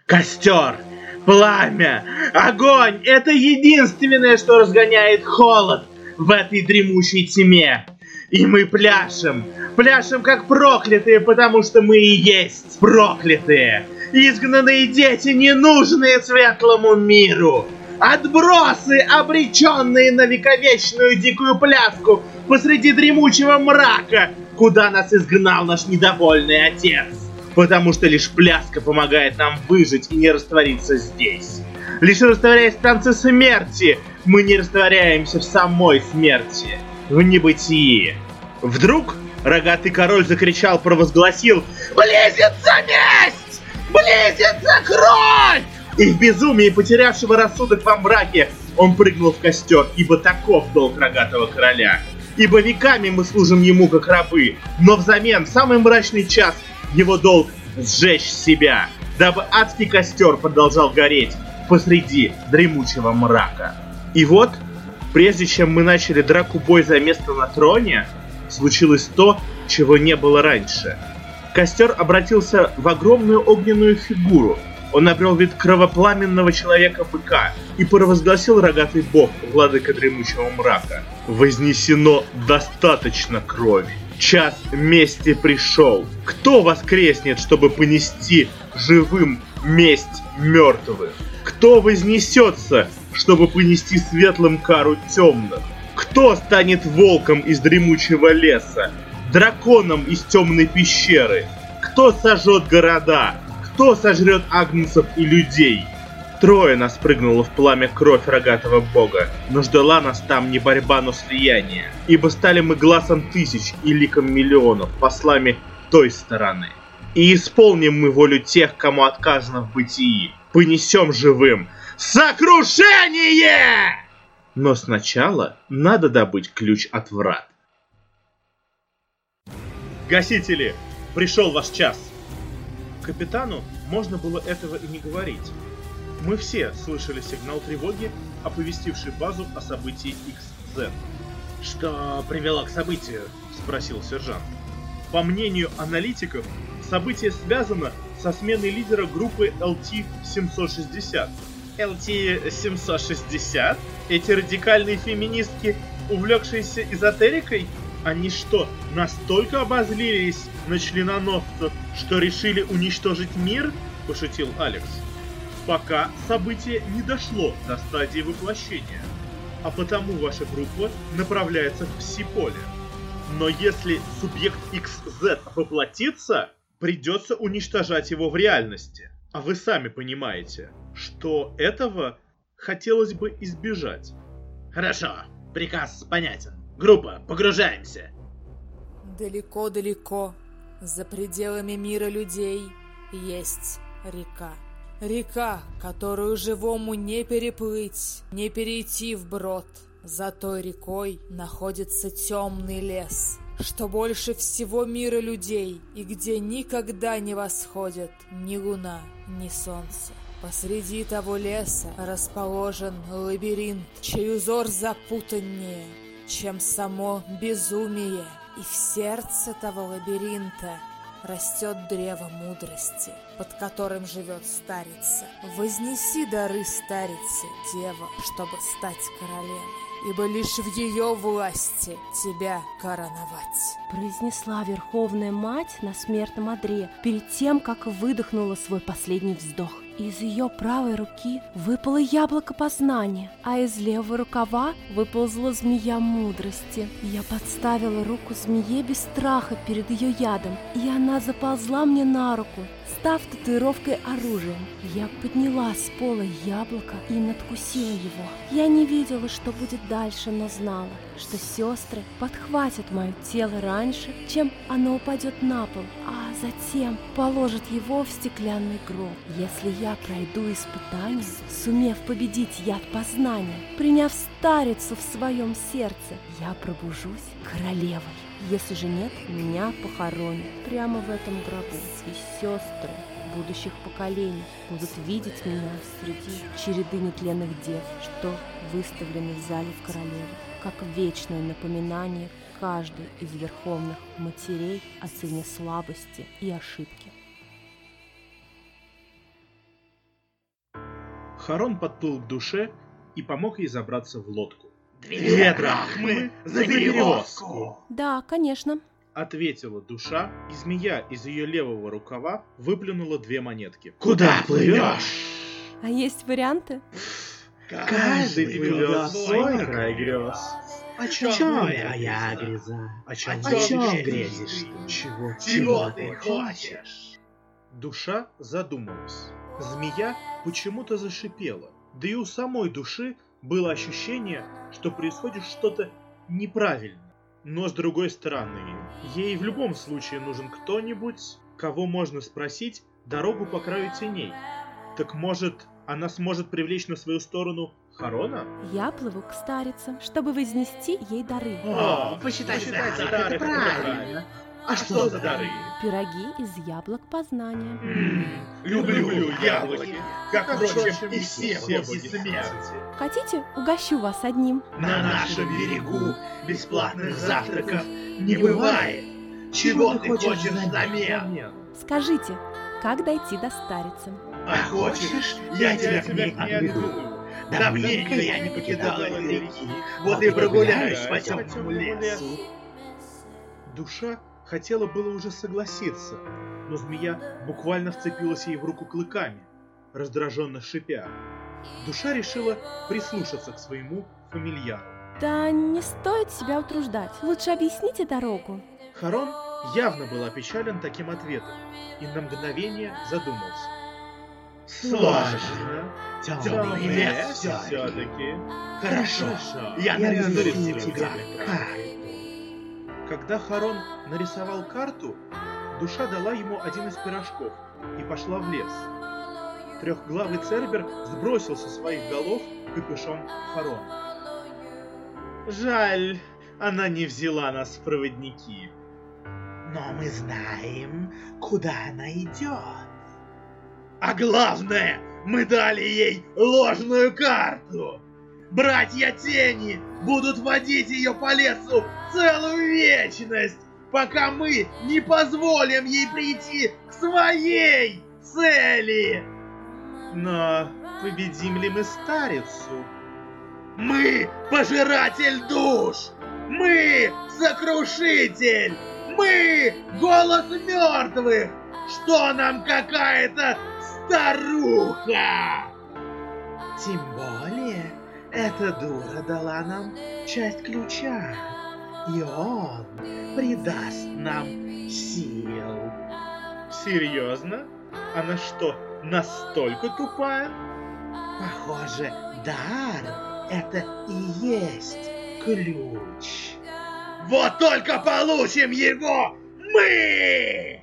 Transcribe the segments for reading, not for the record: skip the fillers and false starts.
Костер, пламя, огонь — это единственное, что разгоняет холод в этой дремучей тьме. И мы пляшем как проклятые, потому что мы и есть проклятые. Изгнанные дети, ненужные светлому миру. Отбросы, обреченные на вековечную дикую пляску посреди дремучего мрака, куда нас изгнал наш недовольный отец. Потому что лишь пляска помогает нам выжить и не раствориться здесь. Лишь растворяясь в танце смерти, мы не растворяемся в самой смерти, в небытии. Вдруг рогатый король закричал, провозгласил: «Близится месть! Близится кровь!» И в безумии, потерявшего рассудок во мраке, он прыгнул в костер, ибо таков долг рогатого короля. Ибо веками мы служим ему как рабы, но взамен в самый мрачный час его долг сжечь себя, дабы адский костер продолжал гореть посреди дремучего мрака. И вот, прежде чем мы начали драку-бой за место на троне, случилось то, чего не было раньше. Костер обратился в огромную огненную фигуру. Он обрел вид кровопламенного человека-быка и провозгласил рогатый бог, владыка дремучего мрака: «Вознесено достаточно крови. Час мести пришел. Кто воскреснет, чтобы понести живым месть мертвых? Кто вознесется, чтобы понести светлым кару темных? Кто станет волком из дремучего леса, драконом из темной пещеры? Кто сожжет города? Кто сожрет агнцев и людей?» Трое нас прыгнуло в пламя кровь рогатого бога, но ждала нас там не борьба, но слияние, ибо стали мы глазом тысяч и ликом миллионов, послами той стороны. И исполним мы волю тех, кому отказано в бытии, понесем живым сокрушение! Но сначала надо добыть ключ от врат. Гасители, пришел ваш час. Капитану можно было этого и не говорить. Мы все слышали сигнал тревоги, оповестивший базу о событии XZ. «Что привело к событию?» — спросил сержант. По мнению аналитиков, событие связано со сменой лидера группы LT-760. LT-760? Эти радикальные феминистки, увлекшиеся эзотерикой? Они что, настолько обозлились на членоносцев, что решили уничтожить мир? Пошутил Алекс. Пока событие не дошло до стадии воплощения, а потому ваша группа направляется в Пси-поле. Но если субъект XZ воплотится, придется уничтожать его в реальности. А вы сами понимаете, что этого хотелось бы избежать. Хорошо, приказ понятен. Группа, погружаемся. Далеко-далеко, за пределами мира людей, есть река. Река, которую живому не переплыть, не перейти вброд. За той рекой находится темный лес, что больше всего мира людей, и где никогда не восходит ни луна, ни солнце. Посреди того леса расположен лабиринт, чей узор запутаннее, чем само безумие. И в сердце того лабиринта растет древо мудрости, под которым живет старица. Вознеси дары старице, дева, чтобы стать королевой, ибо лишь в ее власти тебя короновать. Произнесла Верховная Мать на смертном одре перед тем, как выдохнула свой последний вздох. Из ее правой руки выпало яблоко познания, а из левого рукава выползла змея мудрости. Я подставила руку змее без страха перед ее ядом, и она заползла мне на руку, став татуировкой оружием. Я подняла с пола яблоко и надкусила его. Я не видела, что будет дальше, но знала, что сестры подхватят мое тело раньше, чем оно упадет на пол, а затем положат его в стеклянный гроб. Если я пройду испытание, сумев победить яд познания, приняв старицу в своем сердце, я пробужусь королевой. Если же нет, меня похоронят прямо в этом гробу, и сестры будущих поколений будут видеть меня среди череды нетленных дев, что выставлены в зале в королеве, как вечное напоминание каждой из верховных матерей о цене слабости и ошибки. Харон подплыл к душе и помог ей забраться в лодку. 2 драхмы за перевозку. Да, конечно. Ответила душа, и змея из ее левого рукава выплюнула 2 монетки. Куда плывешь? А есть варианты? Каждый плывет в свой край грез. О чем твоя греза? О чем грезишь? Чего ты хочешь? Душа задумалась. Змея почему-то зашипела. Да и у самой души было ощущение, что происходит что-то неправильно. Но с другой стороны, ей в любом случае нужен кто-нибудь, кого можно спросить дорогу по краю теней. Так может, она сможет привлечь на свою сторону Харона? Я плыву к старицам, чтобы вознести ей дары. Посчитай дары, это правильно. А что за дары? Пироги из яблок познания. Люблю яблоки, как, впрочем, и все боги смерти. Хотите, угощу вас одним? На нашем берегу бесплатных завтраков не бывает. Чего ты хочешь взамен? Скажите, как дойти до старицы? А хочешь, я тебя к ней отведу? Давненько я не покидала этой реки, вот и прогуляюсь по темному лесу. Душа хотела было уже согласиться, но змея буквально вцепилась ей в руку клыками, раздраженно шипя. Душа решила прислушаться к своему фамильяру. Да не стоит себя утруждать. Лучше объясните дорогу. Харон явно был опечален таким ответом и на мгновение задумался. Сложно. Темный лес все-таки. Хорошо, я нарисую тебе карту. Когда Харон нарисовал карту, душа дала ему один из пирожков и пошла в лес. Трехглавый Цербер сбросил со своих голов капюшон Харона. Жаль, она не взяла нас в проводники. Но мы знаем, куда она идет. А главное, мы дали ей ложную карту. Братья Тени будут водить ее по лесу целую вечность, пока мы не позволим ей прийти к своей цели. Но победим ли мы старицу? Мы пожиратель душ! Мы сокрушитель! Мы голос мертвых! Что нам какая-то старуха? Тем более, эта дура дала нам часть ключа, и он придаст нам сил. Серьезно? Она что, настолько тупая? Похоже, дар — это и есть ключ. Вот только получим его мы!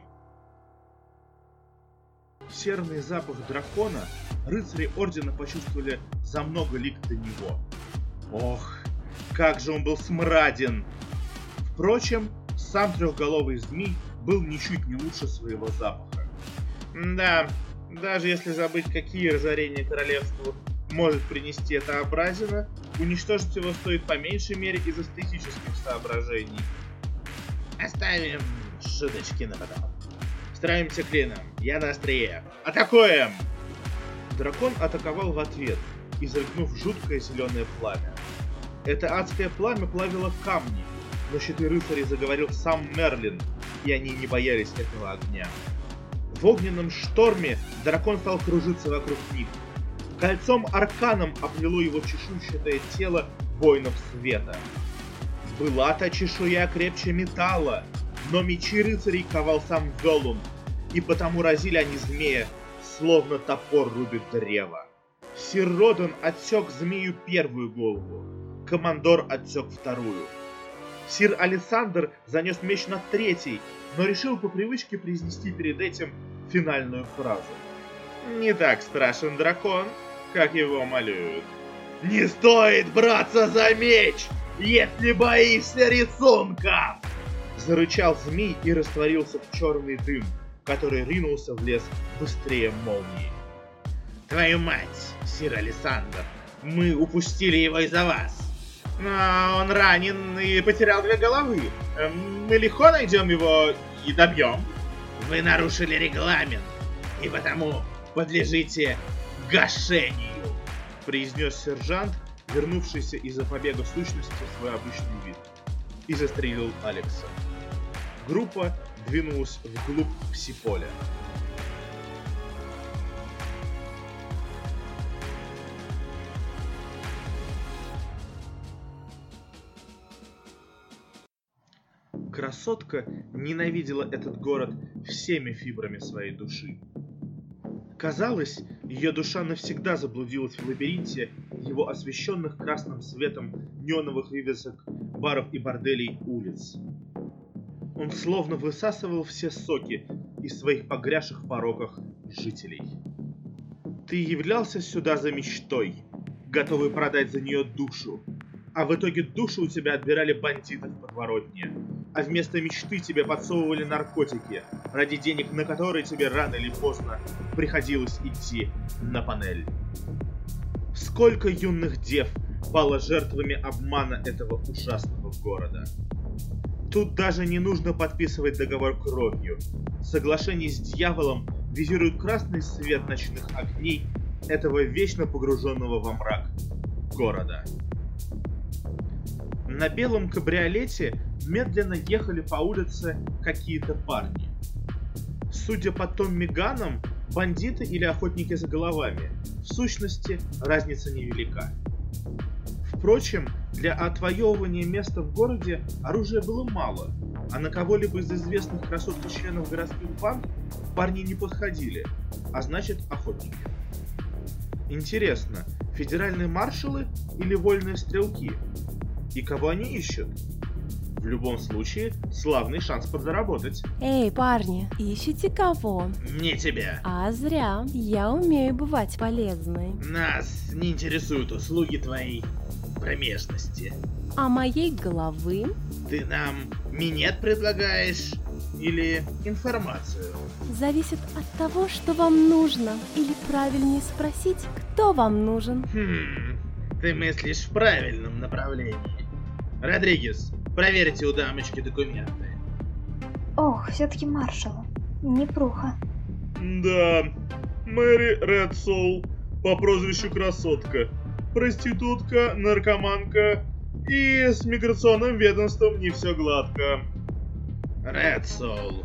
Серный запах дракона рыцари Ордена почувствовали за много лиг до него. Ох, как же он был смраден! Впрочем, сам трехголовый змей был ничуть не лучше своего запаха. Да, даже если забыть, какие разорения королевству может принести эта образина, уничтожить его стоит по меньшей мере из эстетических соображений. Оставим шуточки на потом. Строимся клином, я на острие. Атакуем! Дракон атаковал в ответ, изрыгнув жуткое зеленое пламя. Это адское пламя плавило камни, но щиты рыцарей заговорил сам Мерлин, и они не боялись этого огня. В огненном шторме дракон стал кружиться вокруг них. Кольцом-арканом оплело его чешуйчатое тело воинов света. Была-то чешуя крепче металла, но мечи рыцарей ковал сам Велун, и потому разили они змея, словно топор рубит древо. Сир Родан отсек змею первую голову, командор отсек вторую. Сир Александр занес меч над третьей, но решил по привычке произнести перед этим финальную фразу. Не так страшен дракон, как его малюют. Не стоит браться за меч, если боишься рисунка! Зарычал змей и растворился в черный дым, который ринулся в лес быстрее молнии. Твою мать, сир Александр, мы упустили его из-за вас. Но он ранен и потерял 2 головы. Мы легко найдем его и добьем. Вы нарушили регламент, и потому подлежите гашению. произнес сержант, вернувшийся из-за побега сущности в свой обычный вид, и застрелил Алекса. Группа двинулась вглубь пси-поля. Красотка ненавидела этот город всеми фибрами своей души. Казалось, ее душа навсегда заблудилась в лабиринте его освещенных красным светом неоновых вывесок баров и борделей улиц. Он словно высасывал все соки из своих погрязших в пороках жителей. Ты являлся сюда за мечтой, готовый продать за нее душу, а в итоге душу у тебя отбирали бандиты в подворотне, а вместо мечты тебе подсовывали наркотики, ради денег на которые тебе рано или поздно приходилось идти на панель. Сколько юных дев пало жертвами обмана этого ужасного города. Тут даже не нужно подписывать договор кровью. Соглашение с дьяволом визирует красный свет ночных огней этого вечно погруженного во мрак города. На белом кабриолете медленно ехали по улице какие-то парни. Судя по том миганам, бандиты или охотники за головами. В сущности, разница невелика. Впрочем, для отвоевывания места в городе оружия было мало, а на кого-либо из известных красоток и членов городских банд парни не подходили, а значит охотники. Интересно, федеральные маршалы или вольные стрелки? И кого они ищут? В любом случае, славный шанс подзаработать. Эй, парни, ищете кого? Не тебя. А зря, я умею бывать полезной. Нас не интересуют услуги твоей промежности. А моей головы? Ты нам минет предлагаешь или информацию? Зависит от того, что вам нужно. Или правильнее спросить, кто вам нужен. Ты мыслишь в правильном направлении. Родригес, проверьте у дамочки документы. Ох, все-таки маршал. Непруха. Да, Мэри Редсоул по прозвищу Красотка. Проститутка, наркоманка и с миграционным ведомством не все гладко. Редсоул.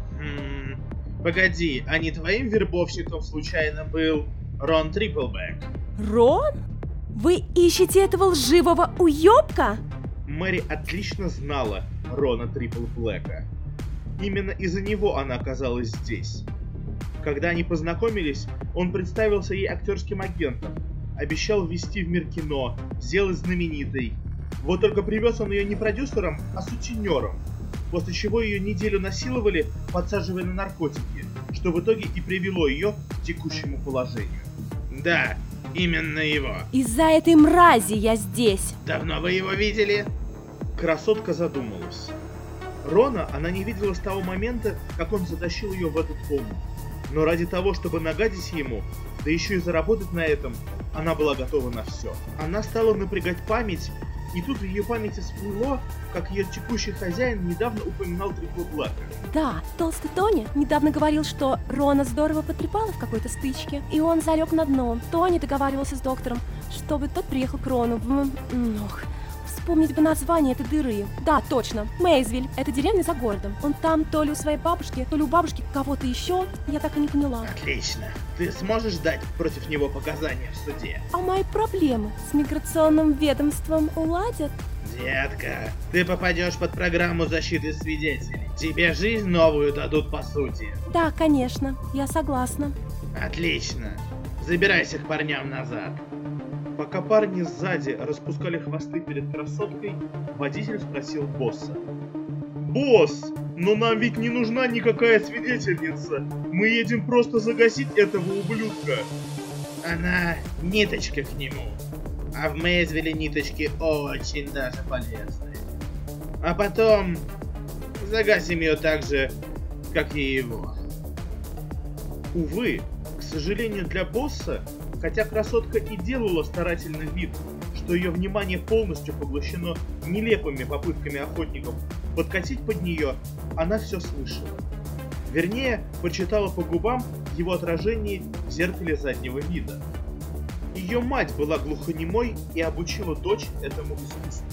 Погоди, а не твоим вербовщиком случайно был Рон Триплбэк? Рон? Вы ищете этого лживого уёбка? Мэри отлично знала Рона Триплблэка. Именно из-за него она оказалась здесь. Когда они познакомились, он представился ей актерским агентом, обещал ввести в мир кино, сделать знаменитой. Вот только привез он ее не продюсером, а сутенером, после чего ее неделю насиловали, подсаживая на наркотики, что в итоге и привело ее к текущему положению. Да, именно его. Из-за этой мрази я здесь. Давно вы его видели? Красотка задумалась. Рона она не видела с того момента, как он затащил ее в этот дом. Но ради того, чтобы нагадить ему, да еще и заработать на этом, она была готова на все. Она стала напрягать память, и тут в ее памяти всплыло, как ее текущий хозяин недавно упоминал Триплблэка. Да, толстый Тони недавно говорил, что Рона здорово потрепала в какой-то стычке, и он залег на дно. Тони договаривался с доктором, чтобы тот приехал к Рону в... Вспомнить бы название этой дыры. Да, точно. Мейзвиль. Это деревня за городом. Он там то ли у своей бабушки, то ли у бабушки кого-то еще. Я так и не поняла. Отлично. Ты сможешь дать против него показания в суде? А мои проблемы с миграционным ведомством уладят? Детка, ты попадешь под программу защиты свидетелей. Тебе жизнь новую дадут по сути. Да, конечно. Я согласна. Отлично. Забирайся к парням назад. Пока парни сзади распускали хвосты перед красоткой, водитель спросил босса. «Босс, но нам ведь не нужна никакая свидетельница. Мы едем просто загасить этого ублюдка». Она ниточка к нему. А в Мейзвилле ниточки очень даже полезны. А потом загасим ее так же, как и его. Увы, к сожалению для босса, хотя красотка и делала старательный вид, что ее внимание полностью поглощено нелепыми попытками охотников подкатить под нее, она все слышала. Вернее, прочитала по губам его отражение в зеркале заднего вида. Ее мать была глухонемой и обучила дочь этому искусству.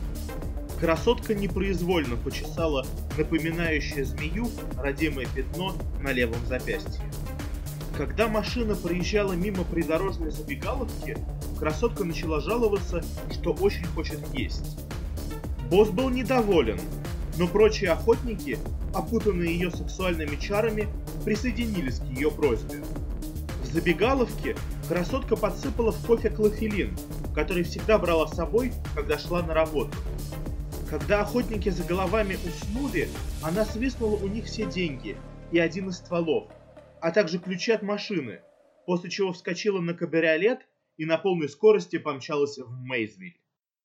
Красотка непроизвольно почесала напоминающее змею родимое пятно на левом запястье. Когда машина проезжала мимо придорожной забегаловки, красотка начала жаловаться, что очень хочет есть. Босс был недоволен, но прочие охотники, опутанные ее сексуальными чарами, присоединились к ее просьбе. В забегаловке красотка подсыпала в кофе клофелин, который всегда брала с собой, когда шла на работу. Когда охотники за головами уснули, она свистнула у них все деньги и один из стволов, а также ключи от машины, после чего вскочила на кабриолет и на полной скорости помчалась в Мейзвиль.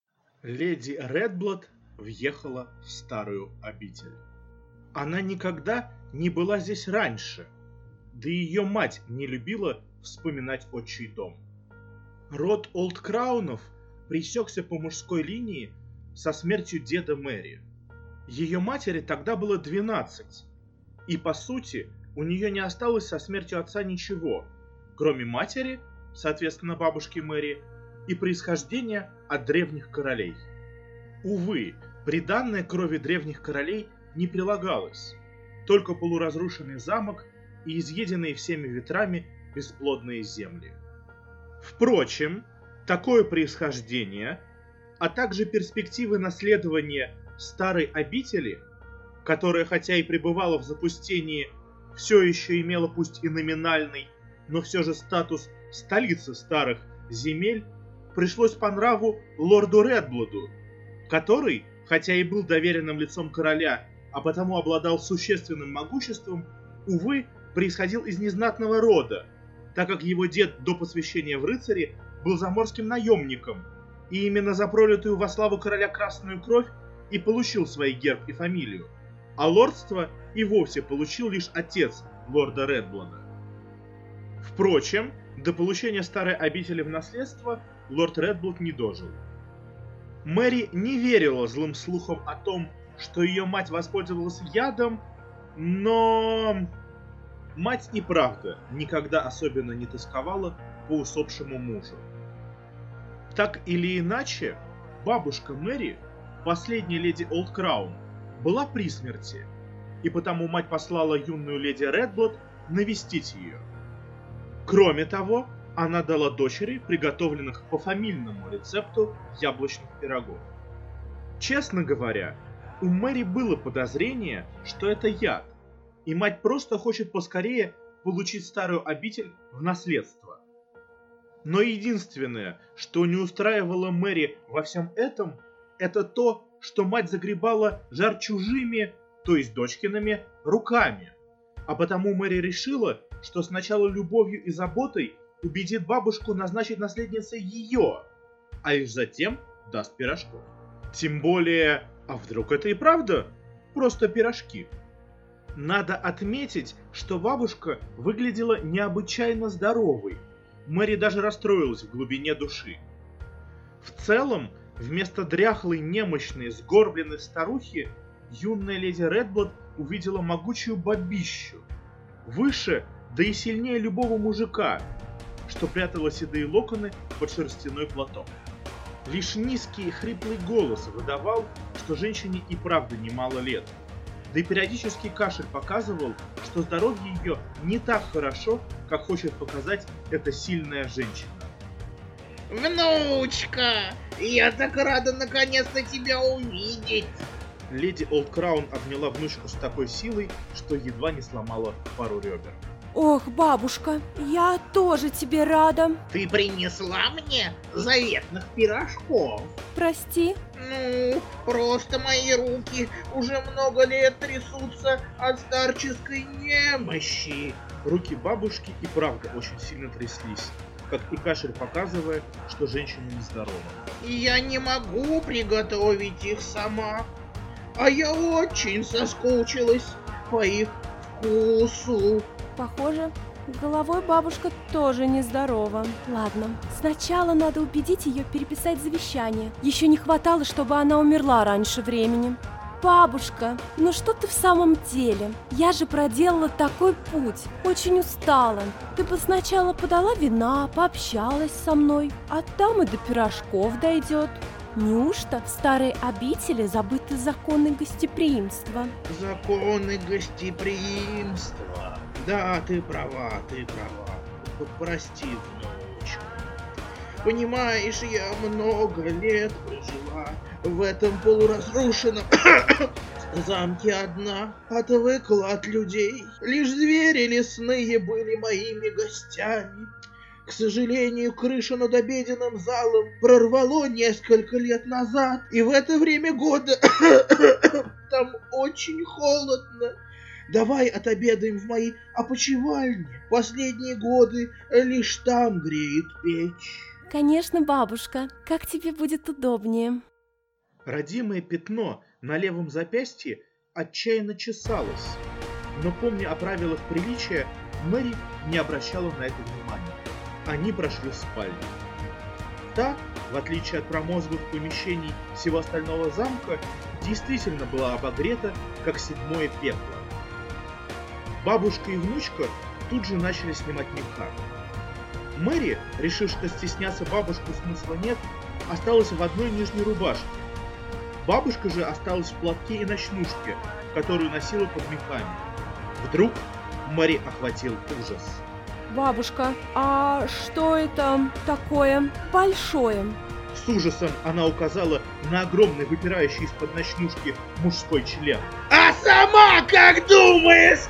Леди Редблад въехала в старую обитель. Она никогда не была здесь раньше, да и ее мать не любила вспоминать отчий дом. Род Олдкраунов пресекся по мужской линии со смертью деда Мэри. Ее матери тогда было 12, и по сути у нее не осталось со смертью отца ничего, кроме матери, соответственно бабушки Мэри, и происхождения от древних королей. Увы, приданное крови древних королей не прилагалось, только полуразрушенный замок и изъеденные всеми ветрами бесплодные земли. Впрочем, такое происхождение, а также перспективы наследования старой обители, которая хотя и пребывала в запустении, все еще имела пусть и номинальный, но все же статус столицы старых земель, пришлось по нраву лорду Редбладу, который, хотя и был доверенным лицом короля, а потому обладал существенным могуществом, увы, происходил из незнатного рода, так как его дед до посвящения в рыцари был заморским наемником, и именно за пролитую во славу короля красную кровь и получил свой герб и фамилию, а лордство и вовсе получил лишь отец лорда Редблада. Впрочем, до получения старой обители в наследство лорд Редблад не дожил. Мэри не верила злым слухам о том, что ее мать воспользовалась ядом, но мать и правда никогда особенно не тосковала по усопшему мужу. Так или иначе, бабушка Мэри, последняя леди Олдкраун, была при смерти, и потому мать послала юную леди Редблад навестить ее. Кроме того, она дала дочери приготовленных по фамильному рецепту яблочных пирогов. Честно говоря, у Мэри было подозрение, что это яд, и мать просто хочет поскорее получить старую обитель в наследство. Но единственное, что не устраивало Мэри во всем этом, это то, что мать загребала жар чужими, то есть дочкиными, руками. А потому Мэри решила, что сначала любовью и заботой убедит бабушку назначить наследницей ее, а лишь затем даст пирожков. Тем более, а вдруг это и правда просто пирожки? Надо отметить, что бабушка выглядела необычайно здоровой. Мэри даже расстроилась в глубине души. В целом, вместо дряхлой, немощной, сгорбленной старухи, юная леди Редблад увидела могучую бабищу, выше, да и сильнее любого мужика, что прятала седые локоны под шерстяной платок. Лишь низкий и хриплый голос выдавал, что женщине и правда немало лет, да и периодический кашель показывал, что здоровье ее не так хорошо, как хочет показать эта сильная женщина. Внучка, я так рада наконец-то тебя увидеть. Леди Олдкраун обняла внучку с такой силой, что едва не сломала пару ребер. Ох, бабушка, я тоже тебе рада. Ты принесла мне заветных пирожков. Прости. Ну, просто мои руки уже много лет трясутся от старческой немощи. Руки бабушки и правда очень сильно тряслись, как и кашель показывая, что женщина нездорова. Я не могу приготовить их сама, а я очень соскучилась по их вкусу. Похоже, головой бабушка тоже нездорова. Ладно, сначала надо убедить ее переписать завещание. Еще не хватало, чтобы она умерла раньше времени. Бабушка, ну что ты в самом деле? Я же проделала такой путь, очень устала. Ты бы сначала подала вина, пообщалась со мной, а там и до пирожков дойдет. Неужто в старой обители забыты законы гостеприимства? Законы гостеприимства. Да, ты права, Прости, внучка. Понимаешь, я много лет прожила в этом полуразрушенном замке одна, отвыкла от людей. Лишь звери лесные были моими гостями. К сожалению, крышу над обеденным залом прорвало несколько лет назад, и в это время года там очень холодно. Давай отобедаем в моей опочивальне. Последние годы лишь там греет печь. Конечно, бабушка, как тебе будет удобнее. Родимое пятно на левом запястье отчаянно чесалось, но, помня о правилах приличия, Мэри не обращала на это внимания. Они прошли в спальню. Та, в отличие от промозглых помещений всего остального замка, действительно была обогрета, как седьмое пекло. Бабушка и внучка тут же начали снимать меха. Мэри, решив, что стесняться бабушку смысла нет, осталась в одной нижней рубашке. Бабушка же осталась в платке и ночнушке, которую носила под мехами. Вдруг Мэри охватил ужас. Бабушка, а что это такое большое? С ужасом она указала на огромный, выпирающий из-под ночнушки мужской член. А сама как думаешь?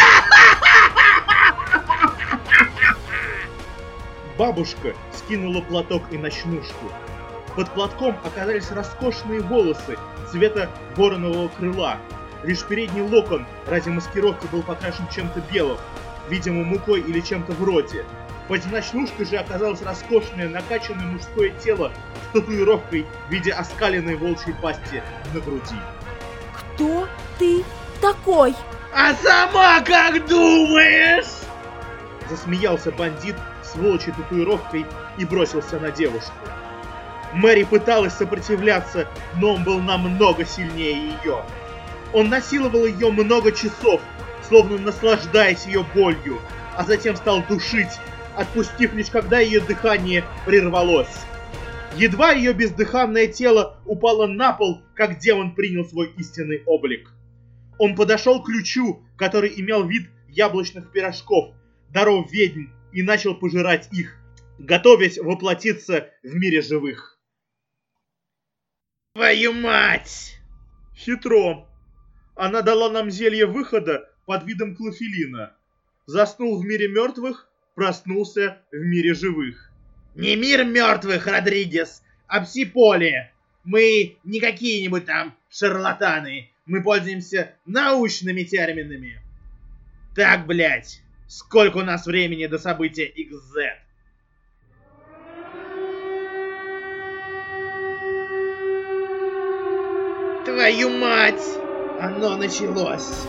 Бабушка скинула платок и ночнушку. Под платком оказались роскошные волосы цвета воронового крыла. Лишь передний локон ради маскировки был покрашен чем-то белым, видимо, мукой или чем-то вроде. Под ночнушкой же оказалось роскошное накачанное мужское тело с татуировкой в виде оскаленной волчьей пасти на груди. Кто ты такой? А сама как думаешь? Засмеялся бандит с волчьей татуировкой и бросился на девушку. Мэри пыталась сопротивляться, но он был намного сильнее ее. Он насиловал ее много часов, словно наслаждаясь ее болью, а затем стал душить, отпустив лишь когда ее дыхание прервалось. Едва ее бездыханное тело упало на пол, как демон принял свой истинный облик. Он подошел к ключу, который имел вид яблочных пирожков, даров ведьм, и начал пожирать их, готовясь воплотиться в мире живых. Твою мать! Хитро. Она дала нам зелье выхода под видом клофелина. Заснул в мире мертвых, проснулся в мире живых. Не мир мертвых, Родригес, а псиполе. Мы не какие-нибудь там шарлатаны. Мы пользуемся научными терминами. Так, блять, сколько у нас времени до события XZ? Твою мать! Оно началось!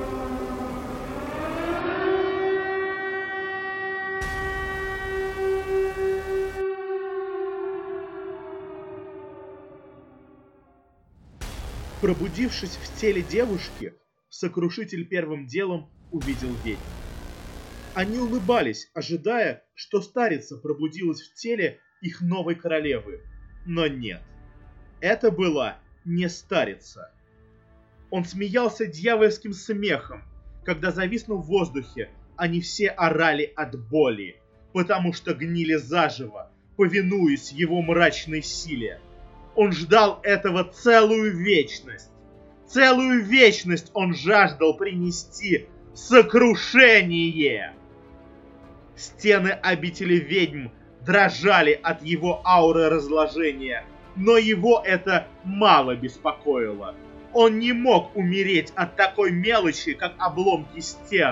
Пробудившись в теле девушки, сокрушитель первым делом увидел ведьм. Они улыбались, ожидая, что старица пробудилась в теле их новой королевы. Но нет, это была не старица. Он смеялся дьявольским смехом, когда, зависнув в воздухе, они все орали от боли, потому что гнили заживо, повинуясь его мрачной силе. Он ждал этого целую вечность. Целую вечность он жаждал принести сокрушение. Стены обители ведьм дрожали от его ауры разложения, но его это мало беспокоило. Он не мог умереть от такой мелочи, как обломки стен.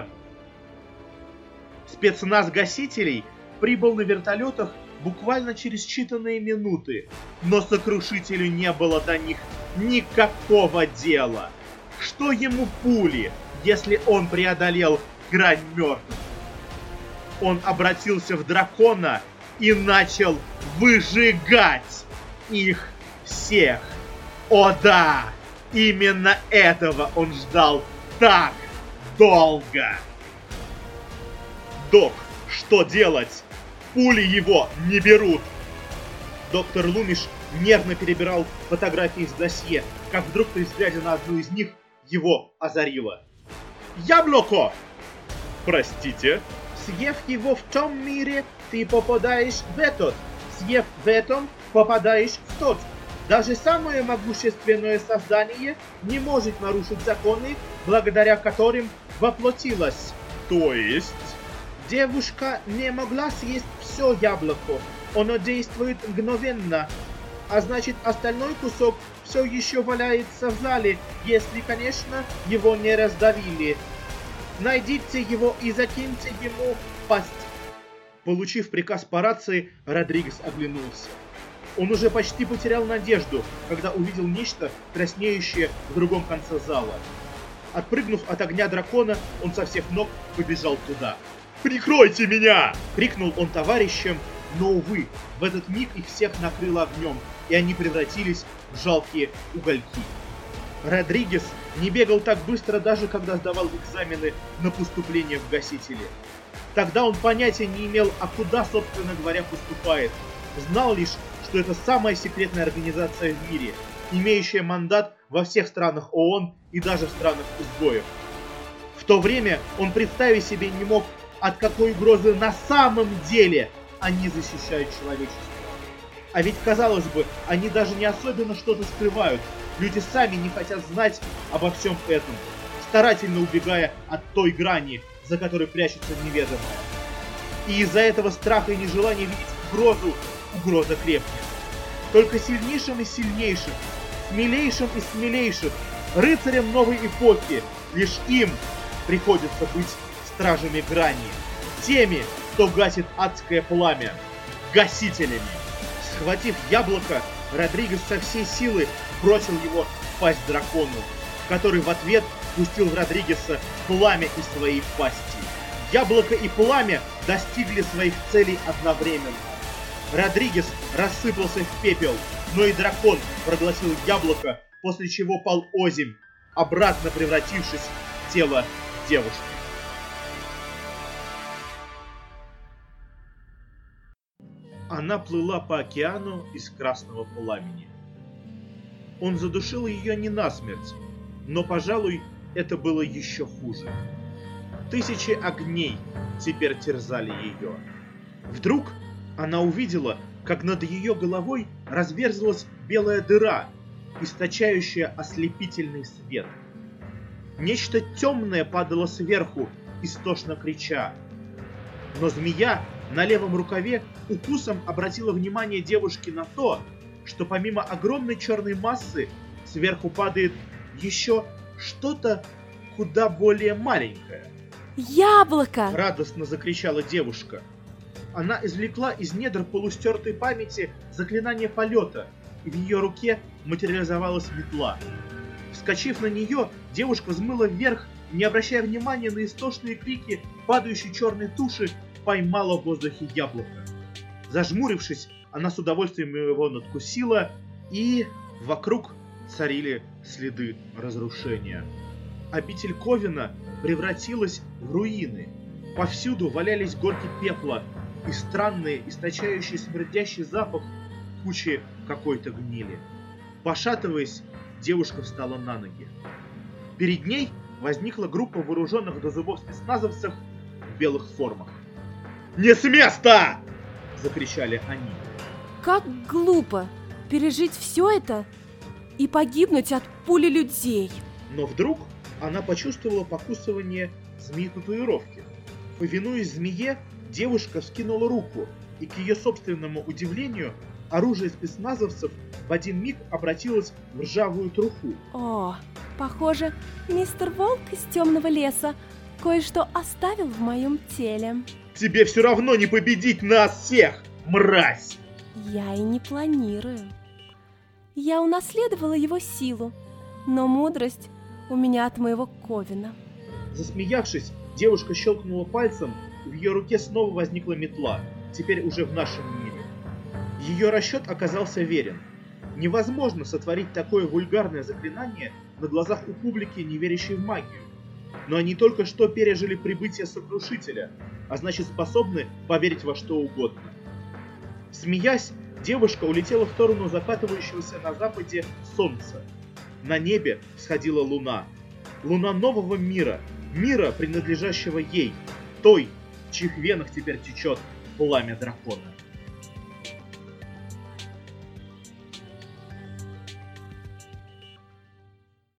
Спецназ гасителей прибыл на вертолетах буквально через считанные минуты, но сокрушителю не было до них никакого дела. Что ему пули, если он преодолел грань мертвых? Он обратился в дракона и начал выжигать их всех. О да! Именно этого он ждал так долго. Док, что делать? Пули его не берут. Доктор Лумиш нервно перебирал фотографии из досье, как вдруг при взгляде на одну из них его озарило. Яблоко! Простите? Съев его в том мире, ты попадаешь в этот. Съев в этом, попадаешь в тот. Даже самое могущественное создание не может нарушить законы, благодаря которым воплотилось. То есть? Девушка не могла съесть все яблоко. Оно действует мгновенно. А значит, остальной кусок все еще валяется в зале, если, конечно, его не раздавили. Найдите его и закиньте ему в пасть. Получив приказ по рации, Родригес оглянулся. Он уже почти потерял надежду, когда увидел нечто, краснеющее в другом конце зала. Отпрыгнув от огня дракона, он со всех ног побежал туда. «Прикройте меня!» — крикнул он товарищам, но, увы, в этот миг их всех накрыло огнем, и они превратились в жалкие угольки. Родригес не бегал так быстро, даже когда сдавал экзамены на поступление в гасители. Тогда он понятия не имел, а куда, собственно говоря, поступает. Знал лишь, что это самая секретная организация в мире, имеющая мандат во всех странах ООН и даже в странах изгоев. В то время он представить себе не мог, от какой угрозы на самом деле они защищают человечество. А ведь, казалось бы, они даже не особенно что-то скрывают. Люди сами не хотят знать обо всем этом, старательно убегая от той грани, за которой прячется неведомое. И из-за этого страха и нежелания видеть угрозу, угроза крепнет. Только сильнейшим из сильнейших, смелейшим из смелейших, рыцарям новой эпохи, лишь им приходится быть стражами грани, теми, кто гасит адское пламя, гасителями. Схватив яблоко, Родригес со всей силы бросил его в пасть дракону, который в ответ пустил в Родригеса пламя из своей пасти. Яблоко и пламя достигли своих целей одновременно. Родригес рассыпался в пепел, но и дракон проглотил яблоко, после чего пал озимь, обратно превратившись в тело девушки. Она плыла по океану из красного пламени. Он задушил ее не насмерть, но, пожалуй, это было еще хуже. Тысячи огней теперь терзали ее. Вдруг она увидела, как над ее головой разверзлась белая дыра, источающая ослепительный свет. Нечто темное падало сверху, истошно крича. Но змея на левом рукаве укусом обратила внимание девушки на то, что помимо огромной черной массы сверху падает еще что-то куда более маленькое. «Яблоко!» — радостно закричала девушка. Она извлекла из недр полустертой памяти заклинание полета, и в ее руке материализовалась метла. Вскочив на нее, девушка взмыла вверх, не обращая внимания на истошные крики падающей черной туши, поймала в воздухе яблоко. Зажмурившись, она с удовольствием его надкусила, и вокруг царили следы разрушения. Обитель Ковина превратилась в руины. Повсюду валялись горки пепла и странные, источающие смердящий запах кучи какой-то гнили. Пошатываясь, девушка встала на ноги. Перед ней возникла группа вооруженных до зубов спецназовцев в белых формах. «Не с места!» — закричали они. Как глупо пережить все это и погибнуть от пули людей. Но вдруг она почувствовала покусывание змеи-татуировки. Повинуясь змее, девушка вскинула руку, и к ее собственному удивлению оружие спецназовцев в один миг обратилось в ржавую труху. О, похоже, мистер Волк из темного леса кое-что оставил в моем теле. Тебе все равно не победить нас всех, мразь! Я и не планирую. Я унаследовала его силу, но мудрость у меня от моего Ковина. Засмеявшись, девушка щелкнула пальцем, и в ее руке снова возникла метла, теперь уже в нашем мире. Ее расчет оказался верен. Невозможно сотворить такое вульгарное заклинание на глазах у публики, не верящей в магию. Но они только что пережили прибытие Сокрушителя, а значит способны поверить во что угодно. Смеясь, девушка улетела в сторону закатывающегося на западе солнца. На небе сходила луна. Луна нового мира, мира, принадлежащего ей, той, в чьих венах теперь течет пламя дракона.